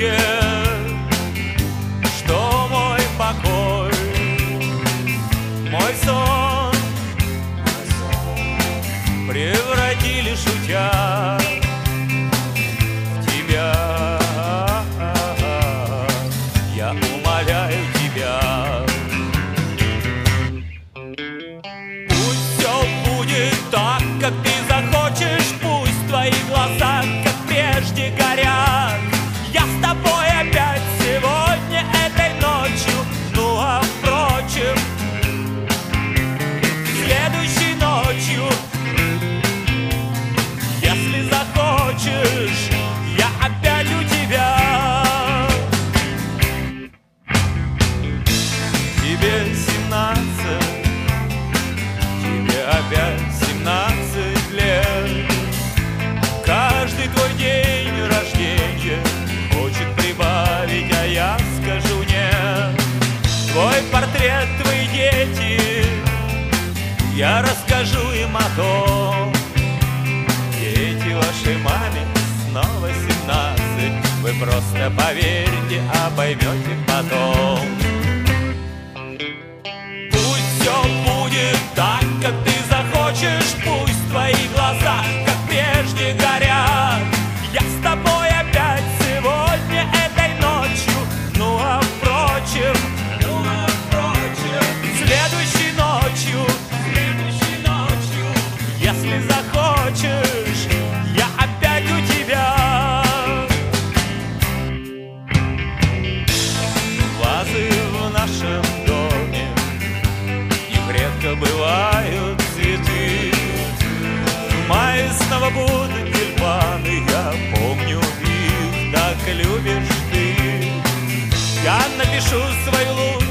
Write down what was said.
руке, что мой покой, мой сон превратили, шутя, в тебя. Я умоляю тебя, пусть все будет так, как ты захочешь, пусть твои глаза, как прежде, горят. Я с тобой опять сегодня, этой ночью, ну а впрочем, следующей ночью, если захочешь, я опять у тебя. Тебе 17, тебе опять 17 лет. Каждый твой день рождения хочет прибавить, а я скажу нет. Твой портрет, твои дети, я расскажу им о том. Дети вашей маме снова 17, вы просто поверьте, а поймете потом. Пусть все будет так, как ты захочешь, пусть твои глаза, как прежде, горят. Я с тобой опять сегодня, этой ночью, ну а впрочем, следующей ночью, если захочешь, я опять у тебя. Вазы в нашем доме, их редко бывают цветы. В мае снова будут тюльпаны, я помню их, так любишь ты. Я напишу свою